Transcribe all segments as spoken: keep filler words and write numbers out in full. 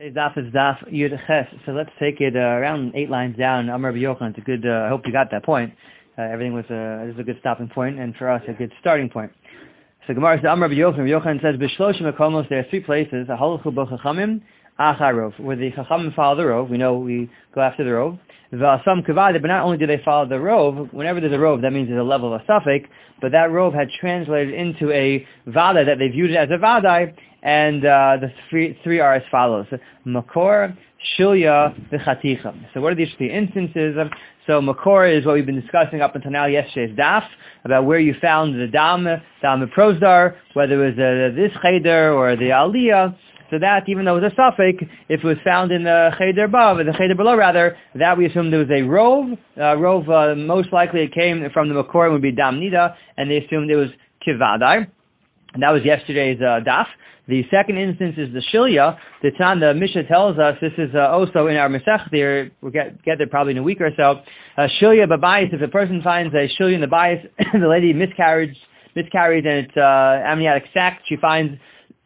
Daf is Daf Yud Ches. So let's take it uh, around eight lines down. Amar Rabbi Yochanan. It's a good. Uh, I hope you got that point. Uh, everything was a this is a good stopping point, and for us a good starting point. So Gemara says Amar Rabbi Yochanan. Rabbi Yochanan says B'shloshim Makomos. There are three places. Aholuchu B'chachamim Acharov, where the Chachamim follow the Rov. We know we go after the Rov. V'asam Kavada. But not only do they follow the Rov, whenever there's a Rov, that means there's a level of a suffix. But that Rov had translated into a Vada that they viewed it as a Vadai. And uh, the three, three are as follows. Makor, Shilya, V'chaticha. So what are these three instances? So Makor is what we've been discussing up until now, yesterday's daf, about where you found the Dam, Dam Prosdar, whether it was uh, this Cheder or the Aliyah. So that, even though it was a suffix, if it was found in the Cheder above, or the Cheder below rather, that we assumed there was a Rov. Uh, Rov, uh, most likely it came from the Makor, would be Dam Nida, and they assumed it was Kivadai. And that was yesterday's uh, daf. The second instance is the Shilya. The Tan, the Mishnah tells us, this is uh, also in our Masech there, we'll get, get there probably in a week or so. Uh, Shilya Babayis, if a person finds a Shilya in the bias, the lady miscarried, miscarried and it's uh, amniotic sac she finds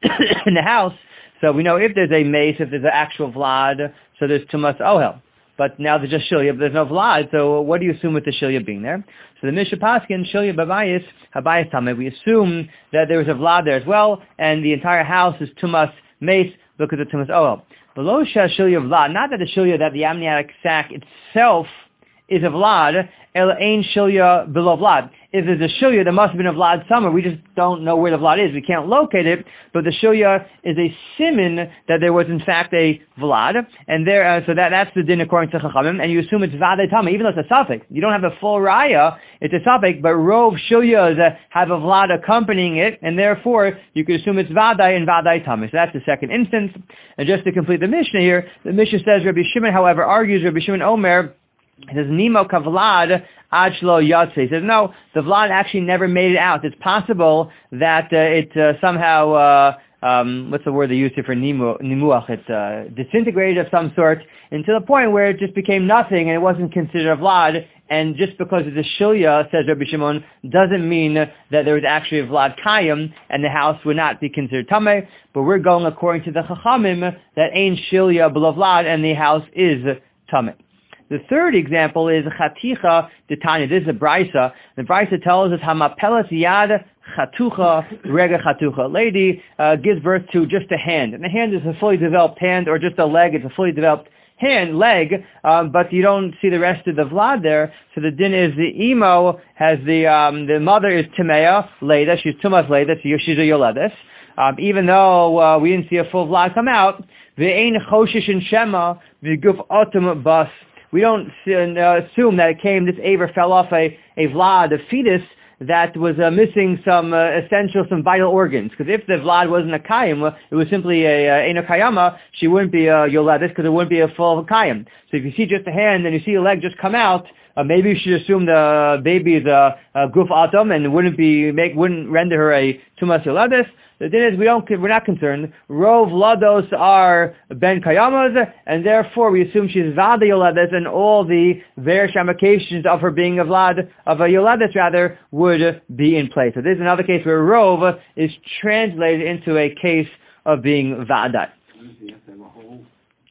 in the house. So we know if there's a mace, if there's an actual Vlad, so there's Tumas Ohel. But now there's just Shilya, but there's no Vlad, so what do you assume with the Shilya being there? So the Mishnah Paskin, Shilya Babayis, Habayis Tameh, we assume that there was a Vlad there as well, and the entire house is Tumas Mace, because of Tumas Ohel. Below Shilya Vlad, not that the Shilya, that the amniotic sac itself is a Vlad, El Ein Shilya below Vlad. If there's a Shilya, there must have been a Vlad somewhere. We just don't know where the Vlad is. We can't locate it, but the Shilya is a siman that there was in fact a Vlad, and there, uh, so that that's the din according to Chachamim, and you assume it's Vadai Tama, even though it's a suffix. You don't have a full raya, it's a suffix, but Rov Shilyas uh, have a Vlad accompanying it, and therefore you could assume it's Vadai and Vadai Tama. So that's the second instance. And just to complete the Mishnah here, the Mishnah says Rabbi Shimon, however, argues Rabbi Shimon Omer, he says, Nimo kavlad achlo yatse. He says, no, the Vlad actually never made it out. It's possible that uh, it uh, somehow, uh, um, what's the word they use here for nimu, nimuach? It uh, disintegrated of some sort into the point where it just became nothing and it wasn't considered a Vlad. And just because it's a Shilya, says Rabbi Shimon, doesn't mean that there was actually a Vlad Kayim and the house would not be considered Tameh. But we're going according to the Chachamim that ain't Shilya below Vlad and the house is Tameh. The third example is Chaticha D'Tanya. This is a Brisa. The Brisa tells us Hamapelas Yad Chatucha Rega Chatucha. A lady uh, gives birth to just a hand. And the hand is a fully developed hand, or just a leg. It's a fully developed hand, leg, um, but you don't see the rest of the Vlad there. So the din is the Imo has the, um, the mother is Timea, Leda. She's Tumas Leda, so she's a Yoledes. Um, even though uh, we didn't see a full Vlad come out, V'ein Choshish and Shema, V'guf Otum Bas. We don't uh, assume that it came, this Aver fell off a, a Vlad, a fetus, that was uh, missing some uh, essential, some vital organs. Because if the Vlad wasn't a Kayim, it was simply a Eino Kayama, she wouldn't be a Yoledes, because it wouldn't be a full Kayim. So if you see just a hand and you see a leg just come out, uh, maybe you should assume the baby is a, a Guf Atom and wouldn't be, make, wouldn't render her a Tumas Yoledes. The thing is, we don't, we're not concerned. Rov Lados are Ben Kayamas, and therefore we assume she's Vada Yoledes, and all the various ramifications of her being a Vlad, of a Yoledes rather, would be in place. So this is another case where Rov is translated into a case of being Vada. You have to have a whole,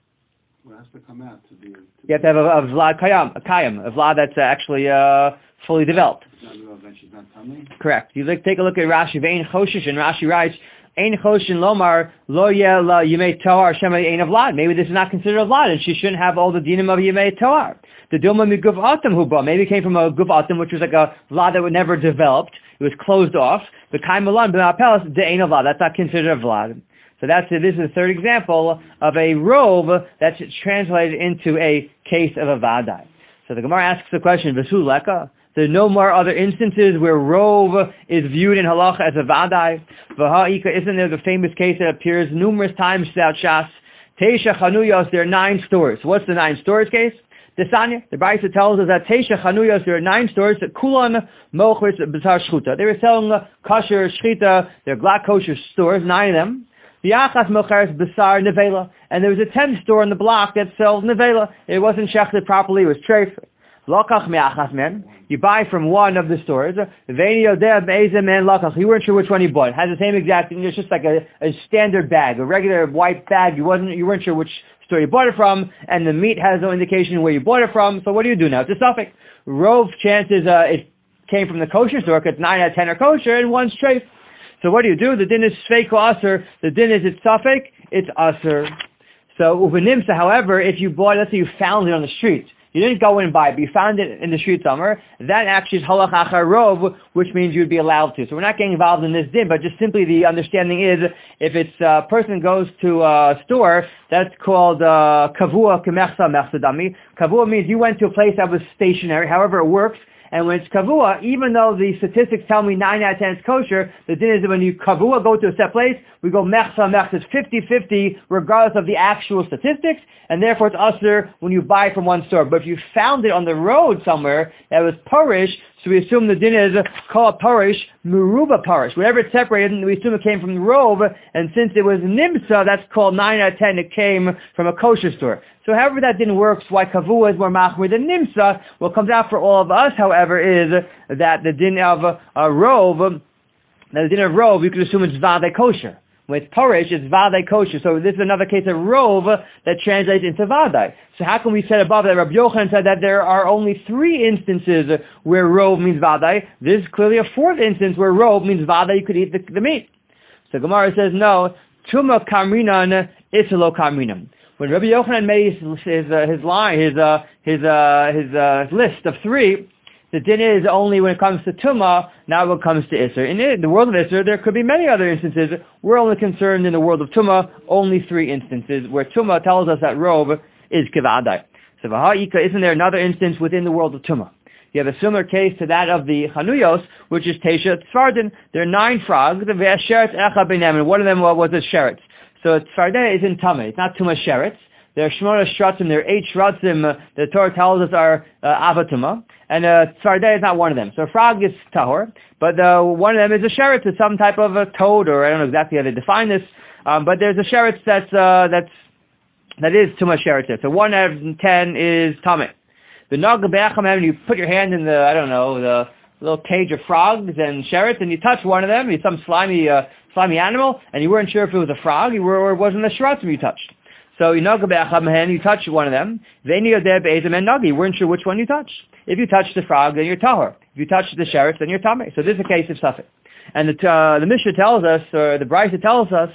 what has to come out to be... To you have to have a, a Vlad Kayam, a Kayam, a Vlad that's actually uh, fully developed. Correct. You look, take a look at Rashi. Ve'ein choshish, and Rashi writes, Ein choshin lomar lo yeh la yemei tohar shema ein a Vlad. Maybe this is not considered a Vlad, and she shouldn't have all the dinim of yemei tohar. The dilma miguf atam huba. Maybe it came from a guf atam, which was like a Vlad that would never developed. It was closed off. The kaim malan b'mapelas de ein a Vlad. That's not considered a Vlad. So that's this is the third example of a rov that's translated into a case of a vadai. So the Gemara asks the question, V'su leka? There are no more other instances where Rov is viewed in Halacha as a Vadai. V'ha'ika, isn't there the famous case that appears numerous times throughout Shas? Teisha Chanuyos, there are nine stores. What's the nine stores case? The Sanya, the Brisa tells us that Teisha Chanuyos, there are nine stores, that Kulan Mochris B'tar Shchuta. They were selling kosher, shchita, they're glad kosher stores, nine of them. V'yachas Mocharis B'sar Nevela. And there was a tenth store on the block that sells Nevela. It wasn't shechted properly, it was treif. Lakach me'achas men. You buy from one of the stores. Ve'eni yodeh be'ezeh men lakach. You weren't sure which one you bought. It has the same exact thing. It's just like a, a standard bag, a regular white bag. You wasn't, you weren't sure which store you bought it from, and the meat has no indication where you bought it from. So what do you do now? It's a suffix. Rove chances uh, it came from the kosher store because nine out of ten are kosher and one's treif. So what do you do? The din is sveiko aser. The din is it's suffix. It's aser. So uvenimsa, however, if you bought, let's say you found it on the street. You didn't go in and buy it, but you found it in the street somewhere. That actually is halach achar rov, which means you'd be allowed to. So we're not getting involved in this din, but just simply the understanding is if it's a person goes to a store, that's called kavua kemechsa mechsadami. Kavua means you went to a place that was stationary, however it works. And when it's kavua, even though the statistics tell me nine out of ten is kosher, the din is that when you kavua go to a set place, we go mechsa mechsa, it's fifty-fifty regardless of the actual statistics, and therefore it's usher when you buy from one store. But if you found it on the road somewhere that was parish, so we assume the din is called parish, muruba parish. Whatever it's separated, we assume it came from the robe, and since it was nimsa, that's called nine out of ten, it came from a kosher store. So however that didn't work, why kavua is more machmir than nimsa. What comes out for all of us, however, is that the din of a, a robe, that the din of robe, you could assume it's vadei kosher. When it's parish, it's vadei kosher. So this is another case of robe that translates into vadei. So how can we say above that Rabbi Yochanan said that there are only three instances where robe means vadei? This is clearly a fourth instance where robe means vadei, you could eat the, the meat. So Gemara says, no, tuma kamrinan isalo kamrinam. When Rabbi Yochanan made his his, uh, his line, his uh, his uh, his uh, list of three, the din is only when it comes to Tumah, not when it comes to Isser. In the world of Isser, there could be many other instances. We're only concerned in the world of Tumah, only three instances, where Tumah tells us that robe is Kivadai. So Vaha'ika, isn't there another instance within the world of Tumah? You have a similar case to that of the Chanuyos, which is Tesha Tzfardin. There are nine frogs, the Sheretz Echa B'nei, and one of them was a Sheretz. So Tzfardeh is in Tameh. It's not Tumah Sheretz. There are Shmona Shratzim, there are eight Shratzim, uh, the Torah tells us are uh, Avatuma, and uh, Tzfardeh is not one of them. So a frog is Tahor, but uh, one of them is a Sheretz, it's some type of a toad, or I don't know exactly how they define this, um, but there's a Sheretz that's, uh, that's, that is Tumah Sheretz. So one out of ten is Tameh. The Naga Be'achamem, you put your hand in the, I don't know, the little cage of frogs and Sheretz, and you touch one of them, it's some slimy, uh, slimy animal, and you weren't sure if it was a frog, you were, or it wasn't a Shratzim you touched. So you you touch one of them. You weren't sure which one you touched. If you touch the frog, then you're tahor. If you touch the sheretz, then you're tameh. So this is a case of suffix. And the, uh, the Mishnah tells us, or the Brisa tells us,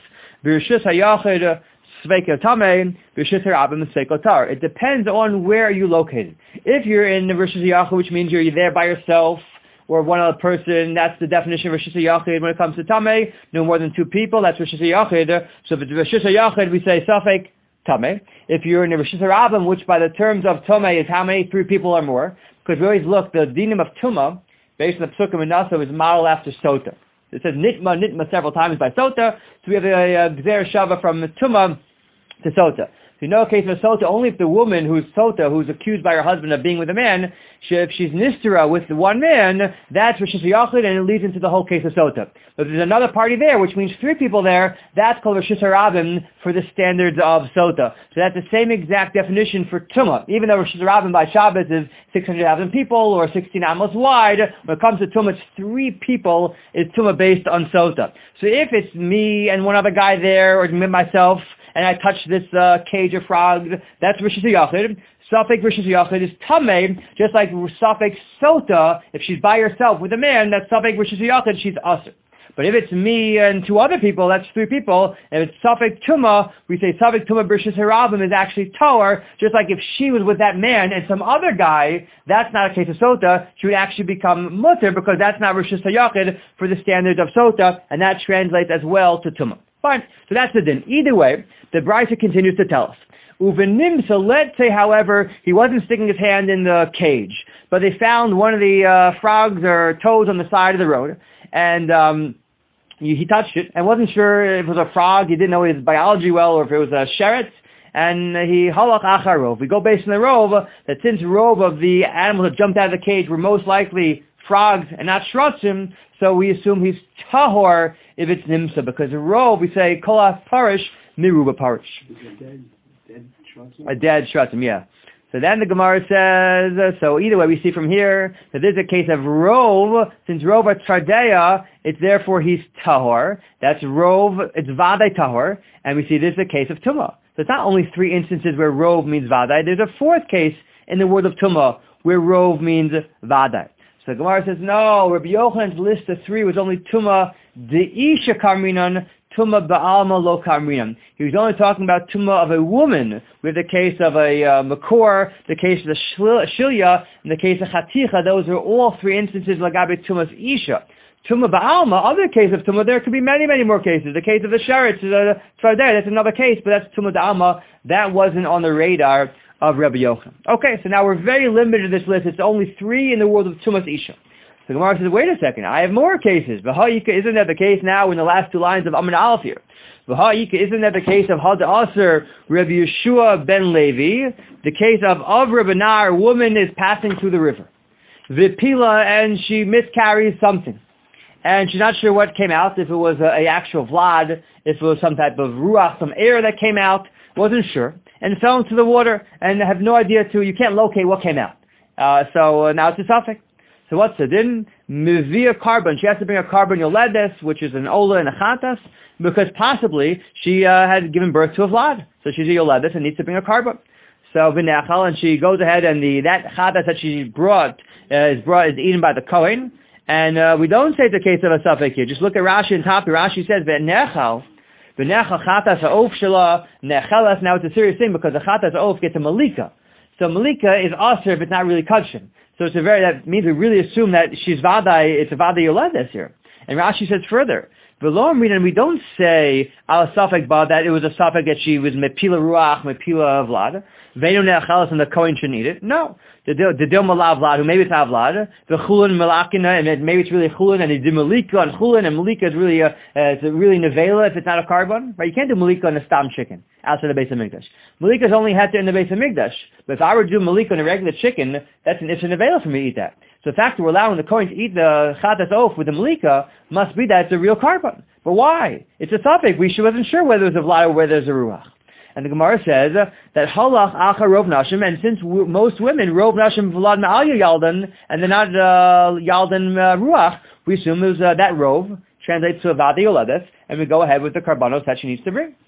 it depends on where you're located. If you're in the Rishus Yachid, which means you're there by yourself, or one other person, that's the definition of Rishus Yachid. When it comes to tameh, no more than two people, that's Rishus Yachid. So if it's Rishus Yachid, we say suffix Tameh. If you're in a Rishus Rabim, which by the terms of Tomei is how many, three people or more, because we always look, the dinim of Tumah, based on the Psukim and Naso, is modeled after Sota. It says Nitma, Nitma several times by Sota, so we have a, a Gzer Shava from Tumah to Sota. So you know a case of Sota, only if the woman who's Sota, who's accused by her husband of being with a man, she, if she's Nistera with the one man, that's Rishus Yachid, and it leads into the whole case of Sota. But if there's another party there, which means three people there, that's called Rishus Rabim for the standards of Sota. So that's the same exact definition for Tumah. Even though Rishus Rabim by Shabbos is six hundred thousand people, or sixteen amos wide, when it comes to Tumah, it's three people, is Tumah based on Sota. So if it's me and one other guy there, or myself, and I touch this uh, cage of frogs, that's Rishus Yachid. Suffix Rishus Yachid is Tameh, just like suffix Sota, if she's by herself with a man, that's suffix Rishus Yachid, she's Asr. But if it's me and two other people, that's three people. If it's suffix Tumah, we say suffix Tumah Rishus Harabim is actually Tower, just like if she was with that man and some other guy, that's not a case of Sota, she would actually become Mutter, because that's not Rishus Yachid for the standards of Sota, and that translates as well to Tumah. Fine. So that's the din. Either way, the Brisa continues to tell us. Uvenim, so let's say, however, he wasn't sticking his hand in the cage, but they found one of the uh, frogs or toads on the side of the road, and um, he, he touched it, and wasn't sure if it was a frog, he didn't know his biology well, or if it was a sheretz, and he halach achar rov. We go based on the rov, that since rov of the animals that jumped out of the cage were most likely frogs and not shrotzim, so we assume he's tahor if it's nimsa, because a rov, we say kolas parish, miruba parish. Dead, dead a dead shratzim, yeah. So then the Gemara says, uh, so either way we see from here that this is a case of Rov. Since Rov at Chardeya, it's therefore he's Tahor. That's Rov, it's Vadai Tahor. And we see this is a case of Tumah. So it's not only three instances where Rov means Vadai. There's a fourth case in the word of Tumah where Rov means Vadai. So the Gemara says, no, Rabbi Yochanan's list of three was only Tumah De'isha Karminan, Tumah Ba'alma Lo Karminan. He was only talking about Tumah of a woman, with the case of a uh, Makor, the case of the Shilya, and the case of Chaticha. Those are all three instances Lagabe Tumah's Isha. Tumah Ba'alma, other case of Tumah, there could be many, many more cases. The case of the Sheretz, the Tzvardeh, that's another case, but that's Tumah Ba'alma. That wasn't on the radar of Rabbi Yochanan. Okay, so now we're very limited to this list. It's only three in the world of Tumas Isha. So Gemara says, wait a second, I have more cases. V'ha'ika, isn't that the case now in the last two lines of Amin Aleph here? V'ha'ika, isn't that the case of Had Aser Rabbi Yeshua ben Levi? The case of Av Rabbanar, a woman is passing through the river. V'pila, and she miscarries something. And she's not sure what came out, if it was a, a actual vlad, if it was some type of ruach, some air that came out, wasn't sure. And fell into the water, and have no idea to, you can't locate what came out. Uh, so uh, now it's a suffix. So what's the din? Mivia carbon. She has to bring a carbon yoledes, which is an ola and a chatas, because possibly she uh, had given birth to a vlad. So she's a yoledes and needs to bring a carbon. So v'nechal, and she goes ahead, and the that chatas that she brought uh, is brought is eaten by the kohen. And uh, we don't say it's a case of a suffix here. Just look at Rashi and top. Rashi says v'nechal. V'nechal chatas ha'of shela nechelas. Now it's a serious thing because the chatas ha'of gets a malika. So malika is aser if it's not really kudshim. So it's a very, that means we really assume that she's vadai, it's a vadai yoledes here. And Rashi says further, v'lo amrin, and we don't say al safek ba that it was a safek that she was mepila ruach, mepila vlad. Veinu nechelas, and the kohen shouldn't eat it. No. The dil malav vlad, who maybe it's not vlad. The chulin malakina, and maybe it's really chulin, and they do malika on chulin, and malika is really a, uh, it's a really nevela if it's not a carbon. Right? You can't do malika on a stam chicken outside the base of Mikdash. Malika is only had to in the base of Mikdash. But if I were to do malika on a regular chicken, that's an it's a nevela for me to eat that. So the fact that we're allowing the kohen to eat the chatas oaf with the malika must be that it's a real carbon. But why? It's a topic. We wasn't sure whether it was a vlad or whether it was a ruach. And the Gemara says uh, that halach acha rov nashim, and since w- most women rov nashim vlad ma'alya yaldan, and they're not uh, yaldan uh, ruach, we assume it was, uh, that rov translates to a vadi yoledes, and we go ahead with the karbanos that she needs to bring.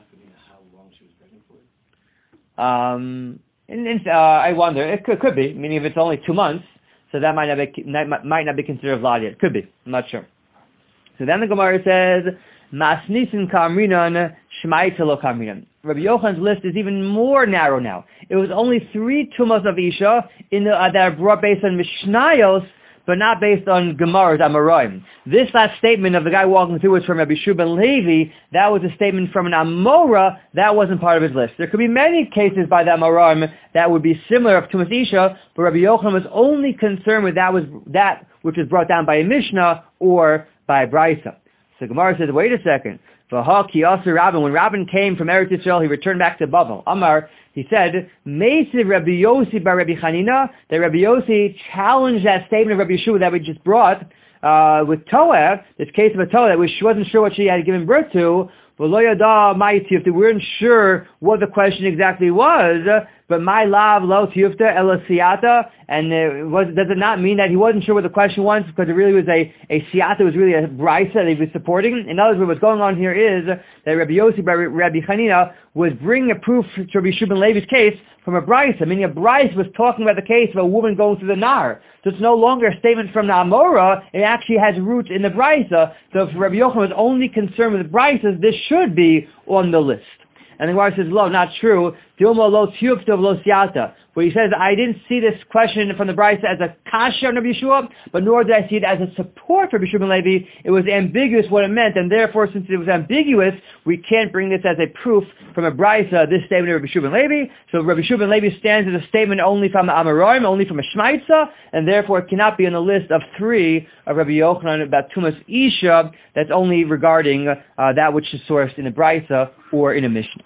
Um, and, and, uh, I wonder, it could, could be, meaning if it's only two months, so that might not be, might not be considered vlad yet. Could be, I'm not sure. So then the Gemara says, masnisin kamrinan shmaita lo kamrinan. Rabbi Yochanan's list is even more narrow now. It was only three tumas of Isha in the, uh, that are brought based on Mishnayos, but not based on Gemara's Amoraim. This last statement of the guy walking through was from Rabbi Shua ben Levi. That was a statement from an Amora. That wasn't part of his list. There could be many cases by the Amoraim that would be similar of Tumas Isha, but Rabbi Yochanan was only concerned with that was that which was brought down by a Mishnah or by a Brisa. So Gemara says, wait a second. V'ha also Rabban, when Rabban came from Eretz Yisrael, he returned back to Bavel. Amar, he said, Meisiv Rabbi Yossi by Rabbi Chanina, that Rabbi Yossi challenged that statement of Rabbi Yeshua that we just brought uh, with Toeh, this case of a Toeh that she wasn't sure what she had given birth to. V'lo yada ma'iti, if they weren't sure what the question exactly was, but my lav lo tiyufta ela siyata, and it was, does it not mean that he wasn't sure what the question was because it really was a, a siyata, it was really a brisa that he was supporting? In other words, what's going on here is that Rabbi Yossi by Rabbi Chanina was bringing a proof to Rabbi Shua ben Levi's case from a brisa, meaning a brisa was talking about the case of a woman going through the Nar. So it's no longer a statement from the Amora, it actually has roots in the brisa. So if Rabbi Yochanan was only concerned with the brisas, this should be on the list. And the Gemara says, lo, not true. Dilma lo tiyufta lo siyata. Where he says, I didn't see this question from the Brisa as a kasha on Rabbi Yeshua, but nor did I see it as a support for Rabbi Shua ben Levi. It was ambiguous what it meant, and therefore, since it was ambiguous, we can't bring this as a proof from a Brisa, this statement of Rabbi Shua ben Levi. So Rabbi Shua ben Levi stands as a statement only from the Amoraim, only from a Shmaitza, and therefore it cannot be on the list of three of Rabbi Yochanan about Tumas Isha, that's only regarding uh, that which is sourced in a Brisa or in a Mishnah.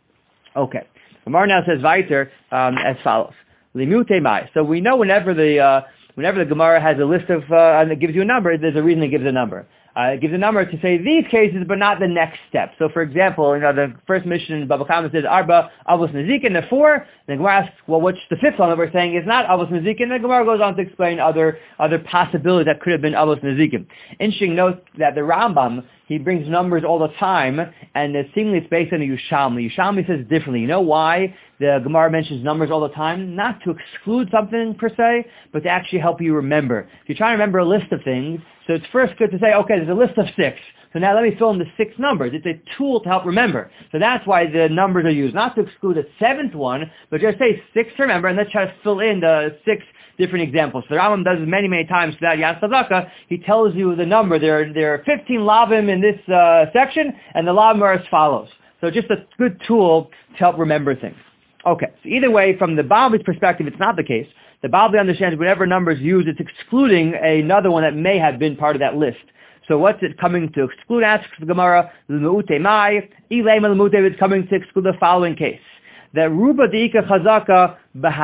Okay. Gemara now says weiter um, as follows: Limute mai. So we know whenever the uh, whenever the Gemara has a list of uh, and it gives you a number, there's a reason it gives a number. Uh, it gives a number to say these cases, but not the next step. So, for example, you know, the first mission in Baba Kama says Arba Avos Nezikin, the four. The Gemara asks, well, what's the fifth one that we're saying is not Avos Nezikin? The Gemara goes on to explain other other possibilities that could have been Avos Nezikin. Interesting note that the Rambam, he brings numbers all the time, and uh, seemingly it's based on the Yushalmi. Yushalmi says differently. You know why the Gemara mentions numbers all the time? Not to exclude something per se, but to actually help you remember. If you're trying to remember a list of things, so it's first good to say, okay, there's a list of six. So now let me fill in the six numbers. It's a tool to help remember. So that's why the numbers are used. Not to exclude a seventh one, but just say six to remember, and let's try to fill in the six different examples. So the Rambam does this many, many times throughout Yad Chazaka. He tells you the number. There are, there are fifteen lavim in this uh, section, and the lavim are as follows. So just a good tool to help remember things. Okay, so either way, from the Bavli's perspective, it's not the case. The Bavli understands whenever number is used, it's excluding another one that may have been part of that list. So what's it coming to exclude? Asks the Gemara, l'meute mai, ilema l'meute, it's coming to exclude the following case. That ruba deika chazaka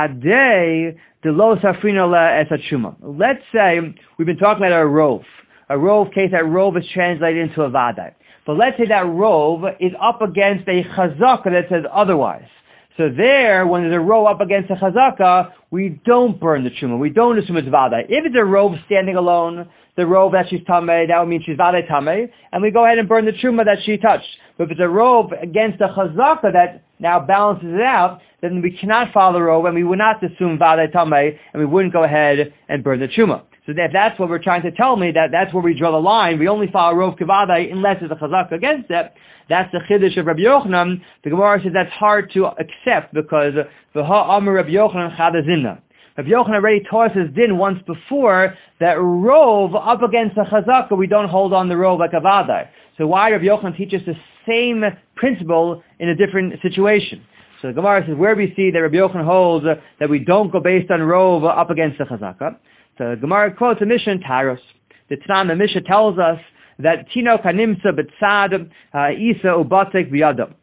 bahadei delo safrina la esachuma. Let's say we've been talking about a rove. A rove case, that rove is translated into a vadai. But let's say that rove is up against a chazaka that says otherwise. So there, when there's a row up against a chazaka, we don't burn the truma. We don't assume it's vadai. If it's a robe standing alone, the robe that she's tamei, that would mean she's vadai tamei, and we go ahead and burn the truma that she touched. But if it's a robe against a chazaka that now balances it out, then we cannot follow the robe, and we would not assume vadai tamei, and we wouldn't go ahead and burn the truma. So if that's what we're trying to tell me, that that's where we draw the line. We only follow robe kavadai unless there's a chazaka against it. That's the chiddush of Rabbi Yochanan. The Gemara says that's hard to accept because v'ha amar Rabbi Yochanan chada zinna. Rabbi Yochanan already taught us his din once before that rove up against a chazaka, we don't hold on the rove like a vadai. So why Rabbi Yochanan teaches the same principle in a different situation? So the Gemara says where we see that Rabbi Yochanan holds uh, that we don't go based on rove up against the chazaka. So the Gemara quotes a Mishnah in Taros. The Tanam, the Mishnah tells us that Tino Kanimsa B'tzad Isa Ubatek B'yadam.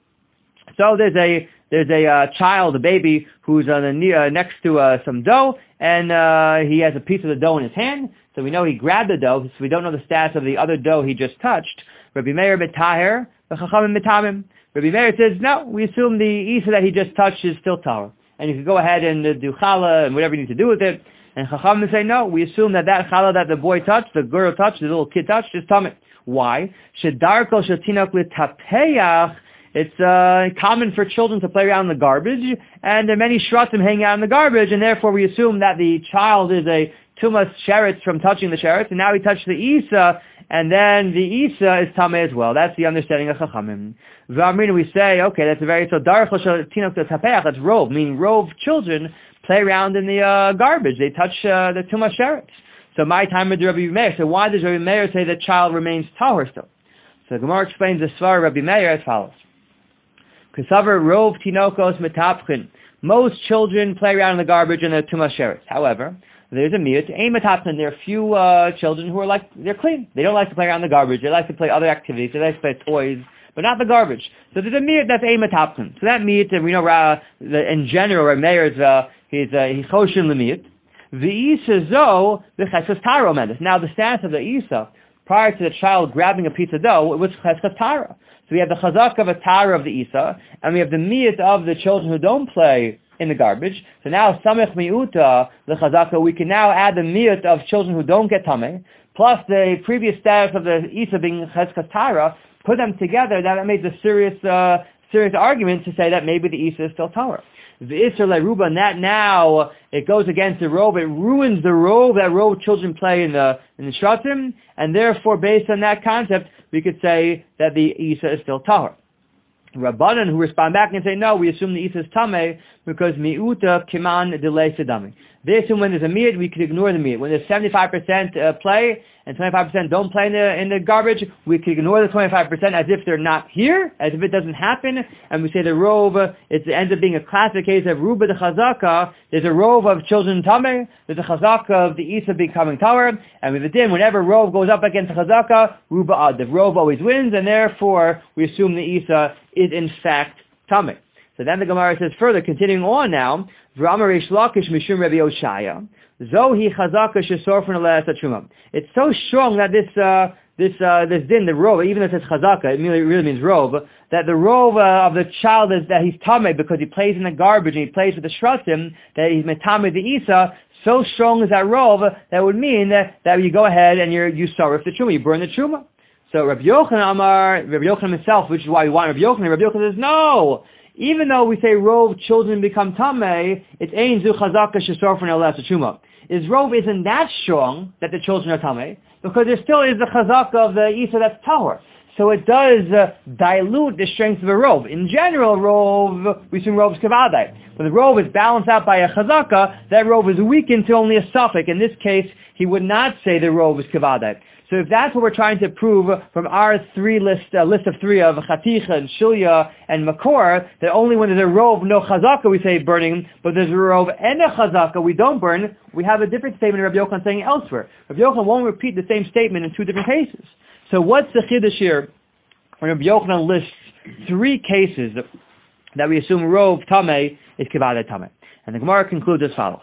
So there's a there's a uh, child, a baby, who's on the, uh, next to uh, some dough, and uh, he has a piece of the dough in his hand. So we know he grabbed the dough. So we don't know the status of the other dough he just touched. Rabbi Meir B'taher V'chachamim B'tamim. Rabbi Meir says no. We assume the Isa that he just touched is still tahor, and you can go ahead and uh, do challah and whatever you need to do with it. And Chachamim say, no, we assume that that challah that the boy touched, the girl touched, the little kid touched, is tamid. Why? Shedarko shetinok l'tapeyach. It's uh, common for children to play around in the garbage, and there are many shratim hanging out in the garbage, and therefore we assume that the child is a tumas sheretz from touching the sheretz, and now he touched the Isa, and then the Isa is tameh as well. That's the understanding of Chachamim. V'amrina, we say, okay, that's a very, so darko shetinok l'tapeyach, that's rove, meaning rove children play around in the uh, garbage. They touch uh, the tumas sheretz. So my time with Rabbi Meir. So why does Rabbi Meir say the child remains tahor still? So the Gemara explains the svar of Rabbi Meir as follows. Kasavar rov tinokos metapchin. Most children play around in the garbage and the tumas sheretz. However, there's a miut, a metapchin. There are few uh, children who are like, they're clean. They don't like to play around the garbage. They like to play other activities. They like to play toys, but not the garbage. So there's a miut that's a metapchin. So that miut, and we know uh, the, in general, Rabbi Meir is uh, he's uh, he's choshin l'miut. The Isa zo the cheskas tara omedus. Now the status of the Isa prior to the child grabbing a piece of dough, it was cheskas tara. So we have the chazak of a tara of the Isa, and we have the miyat of the children who don't play in the garbage. So now samech miuta the chazaka, we can now add the miyat of children who don't get tameh, plus the previous status of the Isa being cheskas tara. Put them together, that makes a serious, uh, serious argument to say that maybe the Isa is still tara. The Isser Leruba, and that now, it goes against the robe, it ruins the robe that robe children play in the in the Shratim, and therefore, based on that concept, we could say that the Isa is still tahor. Rabbanan, who respond back and say, no, we assume the Isa is tameh, because mi'uta kiman delay sedami. They assume when there's a miyat, we could ignore the miyat. When there's seventy-five percent uh, play, and twenty-five percent don't play in the, in the garbage, we could ignore the twenty-five percent as if they're not here, as if it doesn't happen, and we say the rove, it ends up being a classic case of ruba the chazaka. There's a rove of children tameh, there's a chazaka of the Isa becoming tower, and with the din, whenever rove goes up against the chazaka, ruba ad, the rove always wins, and therefore we assume the Isa is in fact tameh. So then the Gemara says further, continuing on now, V'amar Reish Lakish mishum Rabbi Oshaya, Zohi chazaka shesorfen aleh satruma. It's so strong that this uh, this uh, this din, the rov, even though it says chazaka, it really, really means rov, that the rov uh, of the child is that he's tameh because he plays in the garbage and he plays with the shratim, that he's metameh the isa, so strong is that rov, that would mean that, that you go ahead and you're, you sarif the truma, you burn the truma. So Rabbi Yochanan Amar, Rabbi Yochanan himself, which is why we want Rabbi Yochanan, Rabbi Yochanan says, no, even though we say rov, children become tameh, it's ein zu chazaka shesorfen el truma. Is rov isn't that strong that the children are tameh, because there still is the chazaka of the isa that's tahor. So it does uh, dilute the strength of a rov. In general, rov, we assume rov is kavadai. When the rov is balanced out by a chazaka, that rov is weakened to only a suffix. In this case, he would not say the rov is kavadai. So if that's what we're trying to prove from our three list, uh, list of three of Chaticha and Shilya and Makor, that only when there's a rov, no chazaka, we say burning, but there's a rov and a chazaka, we don't burn, we have a different statement Rabbi Yochanan saying elsewhere. Rabbi Yochanan won't repeat the same statement in two different cases. So what's the chiddush here when Rabbi Yochanan lists three cases that we assume rov tameh is kivadei tameh? And the Gemara concludes as follows.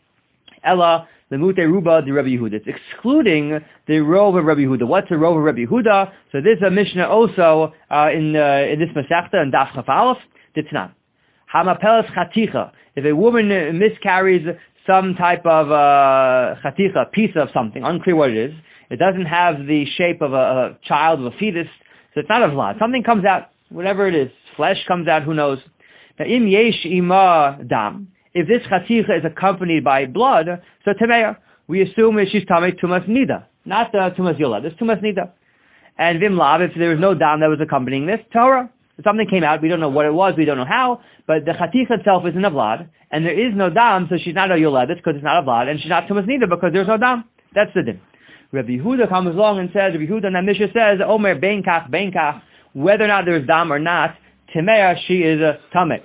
Ella Lemute Ruba the Rabbi Yehuda. It's excluding the rov of Rabbi Yehuda. What's the rov of Rabbi Yehuda? So this is a Mishnah also uh, in uh, in this Masechta in Daf Chaf Aleph. Ditnan. Hamapelas chaticha. If a woman miscarries some type of uh, chaticha, piece of something, unclear what it is, it doesn't have the shape of a, a child, of a fetus, so it's not a vlad. Something comes out, whatever it is, flesh comes out, who knows. Now, im yesh ima dam. If this chaticha is accompanied by blood, so temeya, we assume that she's tamei tumas nida, not uh, tumas yola. This tumas nida. And vim lav, if there was no dam that was accompanying this, Torah. Something came out, we don't know what it was, we don't know how, but the chaticha itself isn't a vlad, and there is no dam, so she's not a yoledet because it's not a vlad, and she's not tumas nida because there's no dam. That's the din. Rabbi Yehuda comes along and says, Rabbi Yehuda, and the Mishnah says, Omer ben kach ben kach, whether or not there's dam or not, temeya, she is a tameh.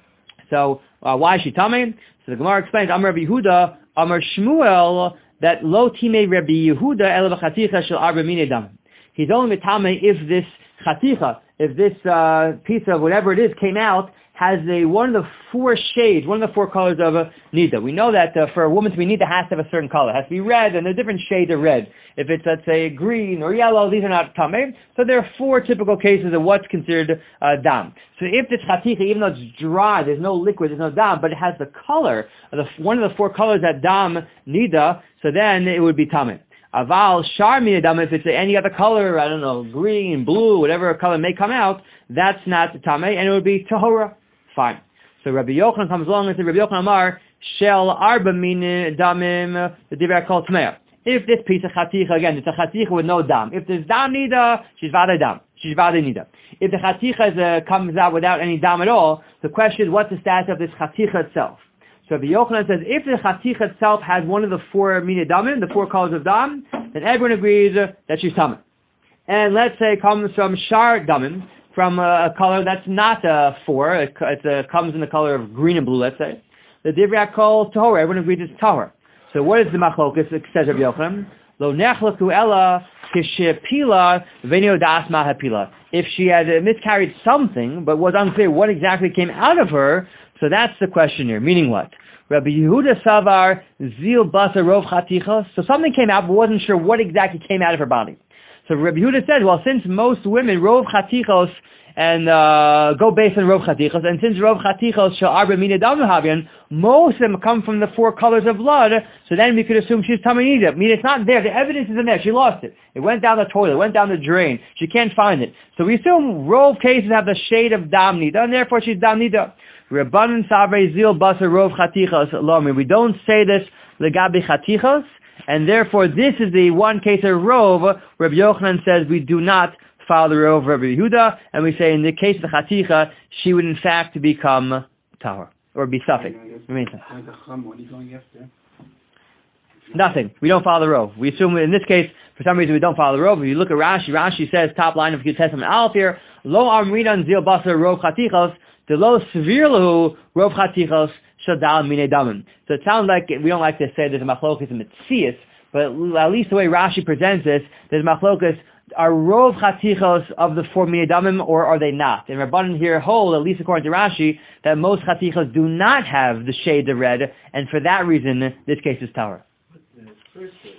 So, uh, why is she tameh? So the Gemara explains, Amar Rabbi Yehuda, Amar Shmuel, that lo timei Rabbi Yehuda el b'chaticha shel arba mine dam. He's only tameh if this chaticha, if this uh, piece of whatever it is came out, has a one of the four shades, one of the four colors of a nida. We know that uh, for a woman to be nida has to have a certain color. It has to be red, and there are different shades of red. If it's, let's say, green or yellow, these are not tameh. So there are four typical cases of what's considered uh, dam. So if this chaticha, even though it's dry, there's no liquid, there's no dam, but it has the color, of the, one of the four colors that dam nida, so then it would be tameh. Aval shar mina dam, if it's any other color, I don't know, green, blue, whatever color may come out, that's not tameh, and it would be tahora. Fine. So Rabbi Yochanan comes along and says, Rabbi Yochanan Amar, Shel arba min damim, the divrei kol tmeya. If this piece of chaticha, again, it's a chaticha with no dam. If there's dam nida, she's vada dam. She's vada nida. If the chaticha is, uh, comes out without any dam at all, the question is, what's the status of this chaticha itself? So Rabbi Yochanan says, if the chaticha itself has one of the four mina damim, the four colors of dam, then everyone agrees uh, that she's tameh. And let's say it comes from shar damim, from a color that's not a four, it, it uh, comes in the color of green and blue, let's say. The divrei kol tahor, everyone agrees it's tahor. So what is the machlokas? It says Rabbi Yochanan, lo nechlaku ella kishepila v'nei das mahapila. If she had miscarried something, but was unclear what exactly came out of her, so that's the question here. Meaning what? Rabbi Yehuda savar zil basa rov chaticha. So something came out, but wasn't sure what exactly came out of her body. So Rabbi Yehuda said, well, since most women rov chatichos and uh, go based on rov chatichos, and since rov chatichos shel arba mina dam havian, most of them come from the four colors of blood, so then we could assume she's tamei nida. I mean, it's not there. The evidence isn't there. She lost it. It went down the toilet, went down the drain. She can't find it. So we assume rov cases have the shade of dam nida, and therefore she's dam nida. Rabbanan savrei zil basa rov chatichos lomi. We don't say this legabi chatichos. And therefore, this is the one case of rov. Rabbi Yochanan says we do not follow the rov of Rabbi Yehuda, and we say in the case of the chaticha, she would in fact become tahor or be suffix. Nothing. We don't follow the rov. We assume in this case, for some reason, we don't follow the rov. If you look at Rashi, Rashi says top line of Yud Testament Aleph here, lo amrinan zil basar rov chatichos, de lo svir lahu rov chatichos. So it sounds like, we don't like to say there's a machlokas in Metzias, but at least the way Rashi presents this, there's machlokas, are rov chatichos of the four mina damim, or are they not? And Rabbanan here hold, at least according to Rashi, that most chatichos do not have the shade of red, and for that reason, this case is tahor. But the first